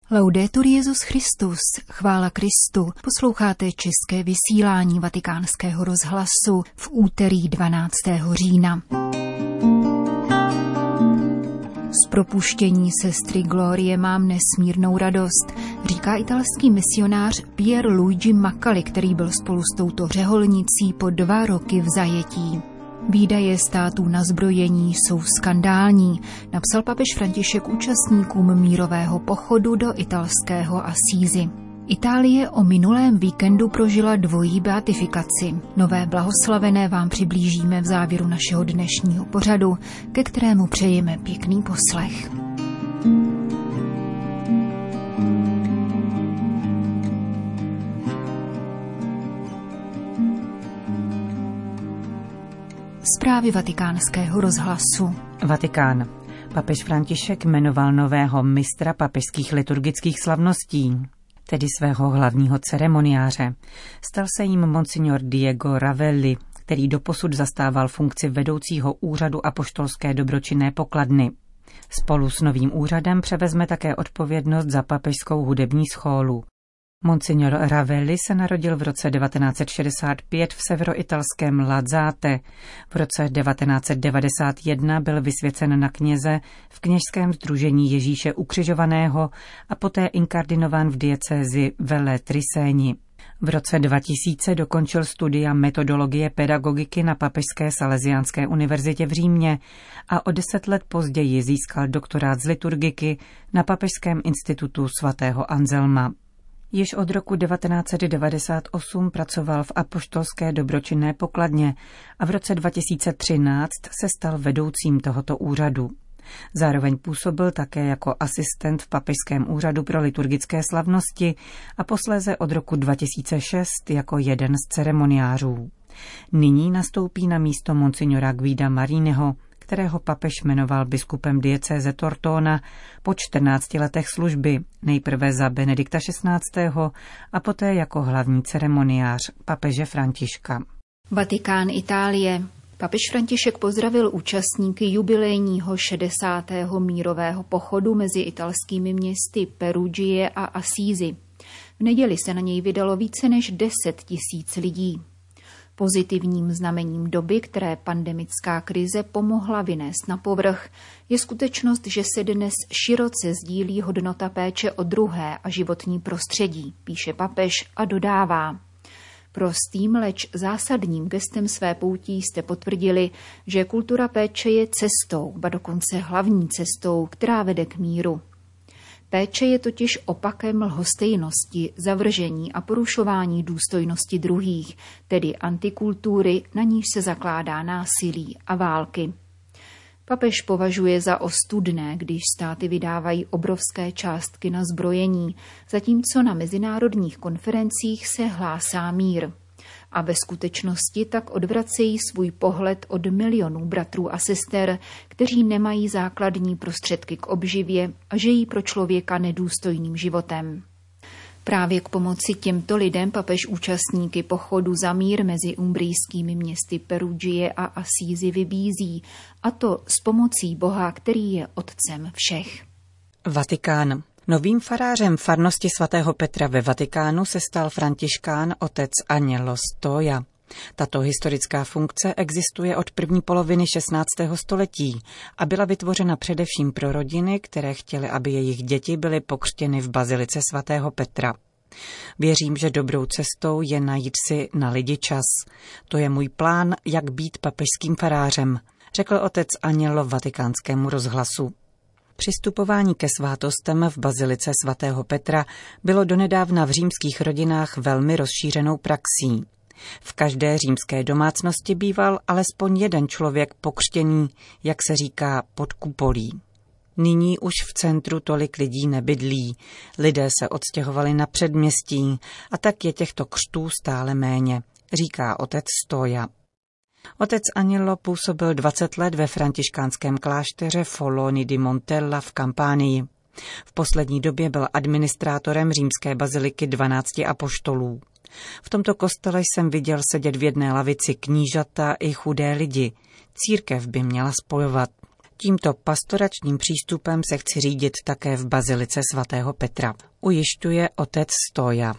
Laudetur Jesus Christus, chvála Kristu, posloucháte české vysílání Vatikánského rozhlasu v úterý 12. října. Z propuštění sestry Glorie mám nesmírnou radost, říká italský misionář Pierluigi Maccali, který byl spolu s touto řeholnicí po 2 roky v zajetí. Výdaje států na zbrojení jsou skandální, napsal papež František účastníkům mírového pochodu do italského Assisi. Itálie o minulém víkendu prožila dvojí beatifikaci. Nové blahoslavené vám přiblížíme v závěru našeho dnešního pořadu, ke kterému přejeme pěkný poslech. Zprávy Vatikánského rozhlasu. Vatikán. Papež František jmenoval nového mistra papežských liturgických slavností, tedy svého hlavního ceremoniáře. Stal se jím monsignor Diego Ravelli, který doposud zastával funkci vedoucího úřadu apoštolské dobročinné pokladny. Spolu s novým úřadem převezme také odpovědnost za papežskou hudební schólu. Monsignor Ravelli se narodil v roce 1965 v severoitalském Lazzate. V roce 1991 byl vysvěcen na kněze v kněžském sdružení Ježíše ukřižovaného a poté inkardinován v diecézi Velletriseni. V roce 2000 dokončil studia metodologie pedagogiky na Papežské Salesiánské univerzitě v Římě a o 10 let později získal doktorát z liturgiky na Papežském institutu svatého Anselma. Již od roku 1998 pracoval v apoštolské dobročinné pokladně a v roce 2013 se stal vedoucím tohoto úřadu. Zároveň působil také jako asistent v Papežském úřadu pro liturgické slavnosti a posléze od roku 2006 jako jeden z ceremoniářů. Nyní nastoupí na místo monsignora Guida Marineho, kterého papež jmenoval biskupem diecéze Tortona po 14 letech služby, nejprve za Benedikta XVI. A poté jako hlavní ceremoniář papeže Františka. Vatikán, Itálie. Papež František pozdravil účastníky jubilejního 60. mírového pochodu mezi italskými městy Perugie a Assisi. V neděli se na něj vydalo více než 10 000 lidí. Pozitivním znamením doby, které pandemická krize pomohla vynést na povrch, je skutečnost, že se dnes široce sdílí hodnota péče o druhé a životní prostředí, píše papež a dodává. Prostým, leč zásadním gestem své poutí jste potvrdili, že kultura péče je cestou, ba dokonce hlavní cestou, která vede k míru. Péče je totiž opakem lhostejnosti, zavržení a porušování důstojnosti druhých, tedy antikultury, na níž se zakládá násilí a války. Papež považuje za ostudné, když státy vydávají obrovské částky na zbrojení, zatímco na mezinárodních konferencích se hlásá mír. A ve skutečnosti tak odvracejí svůj pohled od milionů bratrů a sester, kteří nemají základní prostředky k obživě a žijí pro člověka nedůstojným životem. Právě k pomoci těmto lidem papež účastníky pochodu za mír mezi umbrijskými městy Perugie a Assisi vybízí, a to s pomocí Boha, který je otcem všech. Vatikán. Novým farářem farnosti svatého Petra ve Vatikánu se stal františkán otec Agnello Stoja. Tato historická funkce existuje od první poloviny 16. století a byla vytvořena především pro rodiny, které chtěly, aby jejich děti byly pokřtěny v bazilice svatého Petra. Věřím, že dobrou cestou je najít si na lidi čas. To je můj plán, jak být papežským farářem, řekl otec Agnello Vatikánskému rozhlasu. Přistupování ke svátostem v bazilice svatého Petra bylo donedávna v římských rodinách velmi rozšířenou praxí. V každé římské domácnosti býval alespoň jeden člověk pokřtěný, jak se říká, pod kupolí. Nyní už v centru tolik lidí nebydlí, lidé se odstěhovali na předměstí a tak je těchto křtů stále méně, říká otec Stoja. Otec Agnello působil 20 let ve františkánském klášteře Folloni di Montella v Kampánii. V poslední době byl administrátorem římské baziliky 12 apoštolů. V tomto kostele jsem viděl sedět v jedné lavici knížata i chudé lidi. Církev by měla spojovat. Tímto pastoračním přístupem se chci řídit také v bazilice svatého Petra, ujišťuje otec Stoja.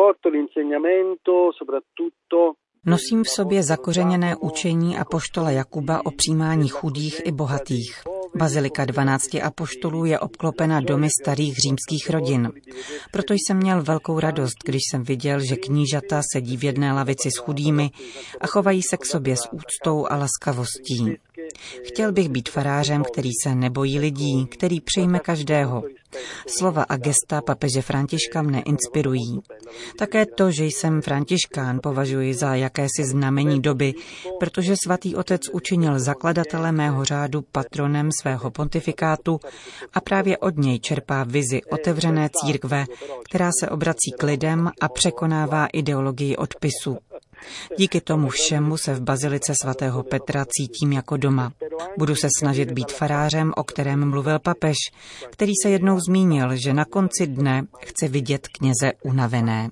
Nosím v sobě zakořeněné učení apoštola Jakuba o přijímání chudých i bohatých. Bazilika 12 apoštolů je obklopena domy starých římských rodin. Proto jsem měl velkou radost, když jsem viděl, že knížata sedí v jedné lavici s chudými a chovají se k sobě s úctou a laskavostí. Chtěl bych být farářem, který se nebojí lidí, který přijme každého. Slova a gesta papeže Františka mne inspirují. Také to, že jsem františkán, považuji za jakési znamení doby, protože svatý otec učinil zakladatele mého řádu patronem svého pontifikátu a právě od něj čerpá vizi otevřené církve, která se obrací k lidem a překonává ideologii odpisu. Díky tomu všemu se v bazilice svatého Petra cítím jako doma. Budu se snažit být farářem, o kterém mluvil papež, který se jednou zmínil, že na konci dne chce vidět kněze unavené.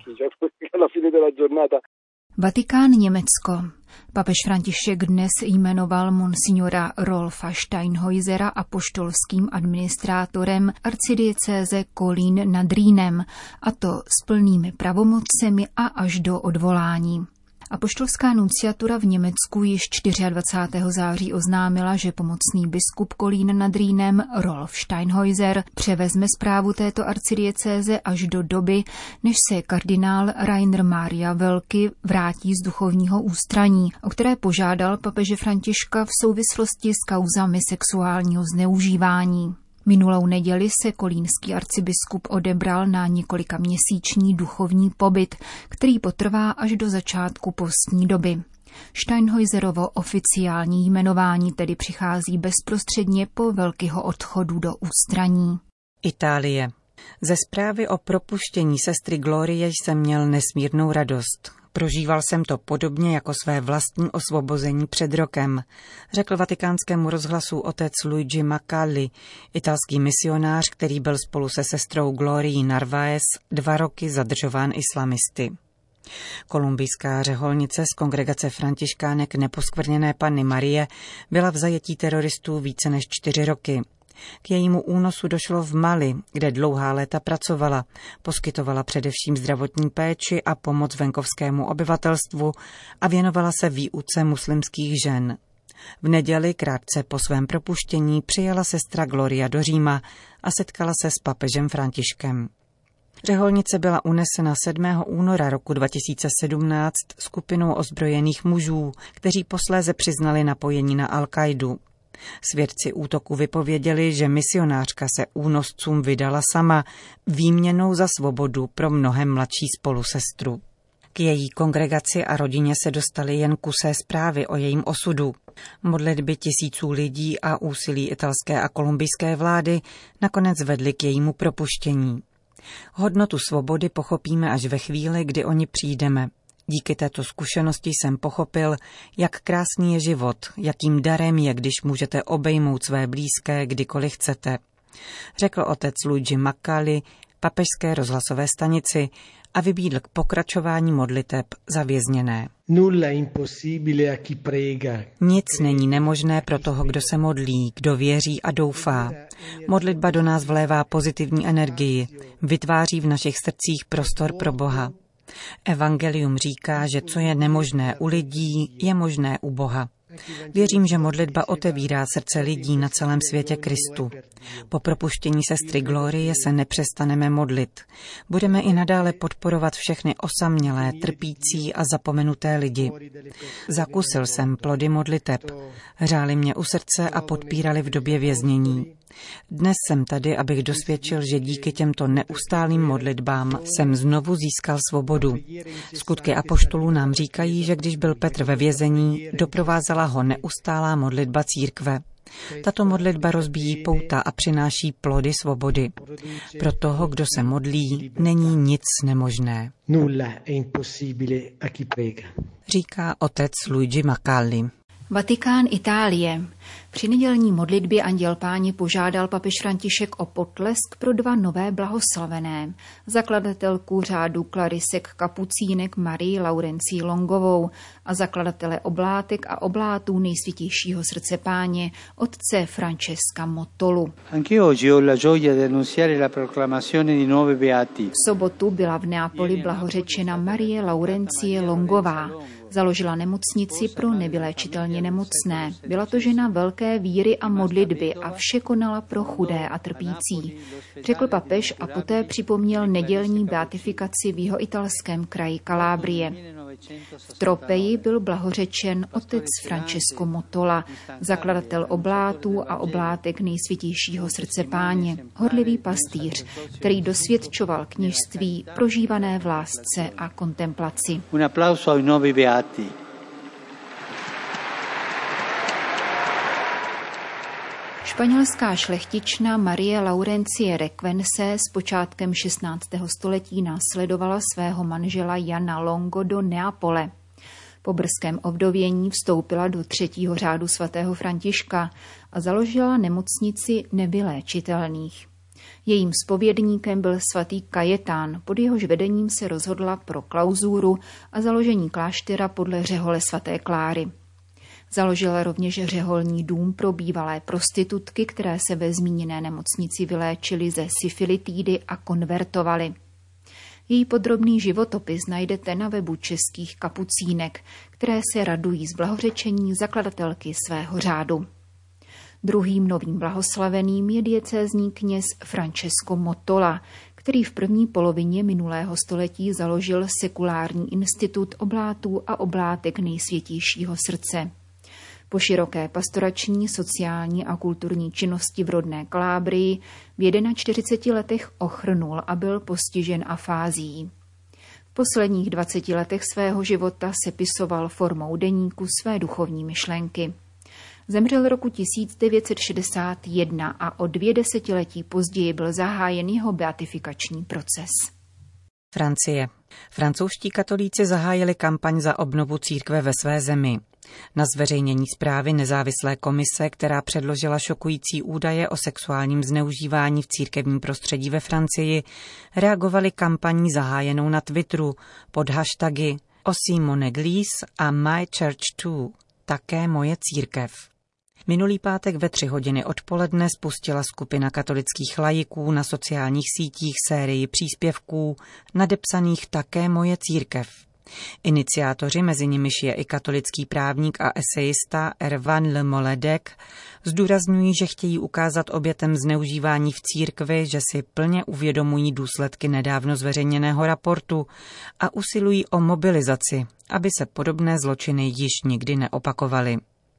Vatikán, Německo. Papež František dnes jmenoval monsignora Rolfa Steinhäusera apoštolským administrátorem arcidiecéze Kolín nad Rýnem, a to s plnými pravomocemi a až do odvolání. Apoštolská nunciatura v Německu již 24. září oznámila, že pomocný biskup Kolín nad Rýnem Rolf Steinhäuser převezme správu této arcidiecéze až do doby, než se kardinál Rainer Maria Welki vrátí z duchovního ústraní, o které požádal papeže Františka v souvislosti s kauzami sexuálního zneužívání. Minulou neděli se kolínský arcibiskup odebral na několikaměsíční duchovní pobyt, který potrvá až do začátku postní doby. Steinhäuserovo oficiální jmenování tedy přichází bezprostředně po Welkiho odchodu do ústraní. Itálie. Ze zprávy o propuštění sestry Glorie jsem měl nesmírnou radost. Prožíval jsem to podobně jako své vlastní osvobození před rokem, řekl Vatikánskému rozhlasu otec Luigi Maccalli, italský misionář, který byl spolu se sestrou Glorií Narvaez 2 roky zadržován islamisty. Kolumbijská řeholnice z kongregace františkánek Neposkvrněné Panny Marie byla v zajetí teroristů více než 4 roky. K jejímu únosu došlo v Mali, kde dlouhá léta pracovala, poskytovala především zdravotní péči a pomoc venkovskému obyvatelstvu a věnovala se výuce muslimských žen. V neděli krátce po svém propuštění přijela sestra Gloria do Říma a setkala se s papežem Františkem. Řeholnice byla unesena 7. února roku 2017 skupinou ozbrojených mužů, kteří posléze přiznali napojení na Al-Kaidu. Svědci útoku vypověděli, že misionářka se únoscům vydala sama výměnou za svobodu pro mnohem mladší spolusestru. K její kongregaci a rodině se dostaly jen kusé zprávy o jejím osudu. Modlitby tisíců lidí a úsilí italské a kolumbijské vlády nakonec vedly k jejímu propuštění. Hodnotu svobody pochopíme až ve chvíli, kdy o ní přijdeme. Díky této zkušenosti jsem pochopil, jak krásný je život, jakým darem je, když můžete obejmout své blízké, kdykoliv chcete, řekl otec Luigi Maccalli papežské rozhlasové stanici a vybídl k pokračování modliteb za vězněné. Nic není nemožné pro toho, kdo se modlí, kdo věří a doufá. Modlitba do nás vlévá pozitivní energii, vytváří v našich srdcích prostor pro Boha. Evangelium říká, že co je nemožné u lidí, je možné u Boha. Věřím, že modlitba otevírá srdce lidí na celém světě Kristu. Po propuštění sestry Glorie se nepřestaneme modlit. Budeme i nadále podporovat všechny osamělé, trpící a zapomenuté lidi. Zakusil jsem plody modliteb. Hřáli mě u srdce a podpírali v době věznění. Dnes jsem tady, abych dosvědčil, že díky těmto neustálým modlitbám jsem znovu získal svobodu. Skutky apoštolů nám říkají, že když byl Petr ve vězení, doprovázela ho neustálá modlitba církve. Tato modlitba rozbíjí pouta a přináší plody svobody. Pro toho, kdo se modlí, není nic nemožné, říká otec Luigi Maccalli. Vatikán, Itálie. Při nedělní modlitbě Anděl Páně požádal papež František o potlesk pro 2 nové blahoslavené. Zakladatelku řádu klarisek kapucínek Marii Laurencii Longovou a zakladatele oblátek a oblátů Nejsvětějšího srdce Páně otce Francesca Mottolu. V sobotu byla v Neapoli blahořečena Marie Laurencie Longová. Založila nemocnici pro nevyléčitelně nemocné. Byla to žena velké víry a modlitby a vše konala pro chudé a trpící, řekl papež a poté připomněl nedělní beatifikaci v jihoitalském kraji Kalábrie. V Tropeji byl blahořečen otec Francesco Mottola, zakladatel oblátů a oblátek Nejsvětějšího srdce Páně, horlivý pastýř, který dosvědčoval kněžství prožívané v lásce a kontemplaci. Un applauso ai nuovi beati. Španělská šlechtična Marie Laurencie Requense s počátkem 16. století následovala svého manžela Jana Longo do Neapole. Po brzkém ovdovění vstoupila do 3. řádu svatého Františka a založila nemocnici nevyléčitelných. Jejím zpovědníkem byl svatý Kajetán, pod jehož vedením se rozhodla pro klauzúru a založení kláštera podle řehole svaté Kláry. Založila rovněž řeholní dům pro bývalé prostitutky, které se ve zmíněné nemocnici vyléčily ze syfilitidy a konvertovaly. Její podrobný životopis najdete na webu českých kapucínek, které se radují z blahořečení zakladatelky svého řádu. Druhým novým blahoslaveným je diecézní kněz Francesco Mottola, který v první polovině minulého století založil sekulární institut oblátů a oblátek Nejsvětějšího srdce. Po široké pastorační, sociální a kulturní činnosti v rodné Kalábrii v 41 letech ochrnul a byl postižen afázií. V posledních 20 letech svého života sepisoval formou deníku své duchovní myšlenky. Zemřel roku 1961 a o 2 desetiletí později byl zahájen jeho beatifikační proces. Francie. Francouzští katolíci zahájili kampaň za obnovu církve ve své zemi. Na zveřejnění zprávy nezávislé komise, která předložila šokující údaje o sexuálním zneužívání v církevním prostředí ve Francii, reagovali kampaní zahájenou na Twitteru pod hashtagy Aussi mon église a My Church too, také moje církev. Minulý pátek ve 3 hodiny odpoledne spustila skupina katolických laiků na sociálních sítích sérii příspěvků nadepsaných také moje církev. Iniciátoři, mezi nimiž je i katolický právník a esejista Ervan Le Moledec, zdůrazňují, že chtějí ukázat obětem zneužívání v církvi, že si plně uvědomují důsledky nedávno zveřejněného raportu a usilují o mobilizaci, aby se podobné zločiny již nikdy neopakovaly.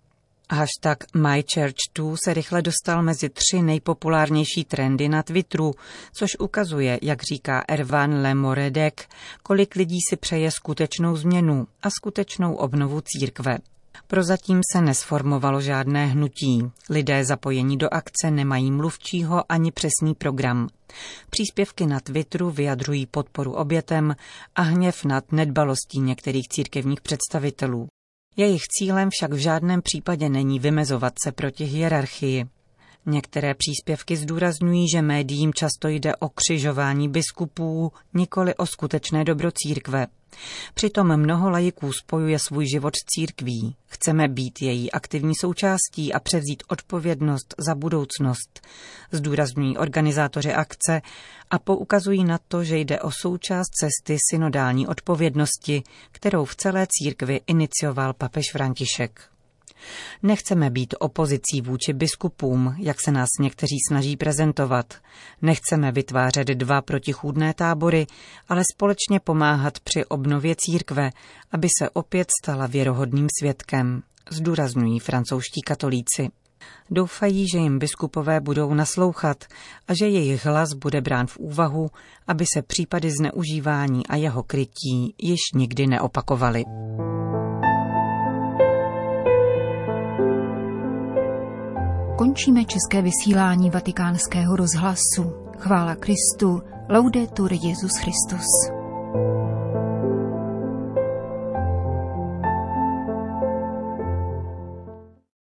Hashtag MyChurch2 se rychle dostal mezi 3 nejpopulárnější trendy na Twitteru, což ukazuje, jak říká Ervan Le Moledec, kolik lidí si přeje skutečnou změnu a skutečnou obnovu církve. Prozatím se nesformovalo žádné hnutí. Lidé zapojení do akce nemají mluvčího ani přesný program. Příspěvky na Twitteru vyjadřují podporu obětem a hněv nad nedbalostí některých církevních představitelů. Jejich cílem však v žádném případě není vymezovat se proti hierarchii. Některé příspěvky zdůrazňují, že médiím často jde o křižování biskupů, nikoli o skutečné dobro církve. Přitom mnoho laiků spojuje svůj život s církví. Chceme být její aktivní součástí a převzít odpovědnost za budoucnost, zdůrazňují organizátoři akce a poukazují na to, že jde o součást cesty synodální odpovědnosti, kterou v celé církvi inicioval papež František. Nechceme být opozicí vůči biskupům, jak se nás někteří snaží prezentovat. Nechceme vytvářet 2 protichůdné tábory, ale společně pomáhat při obnově církve, aby se opět stala věrohodným svědkem, zdůrazňují francouzští katolíci. Doufají, že jim biskupové budou naslouchat a že jejich hlas bude brán v úvahu, aby se případy zneužívání a jeho krytí již nikdy neopakovaly. Končíme české vysílání Vatikánského rozhlasu. Chvála Kristu, laudetur Jesus Christus.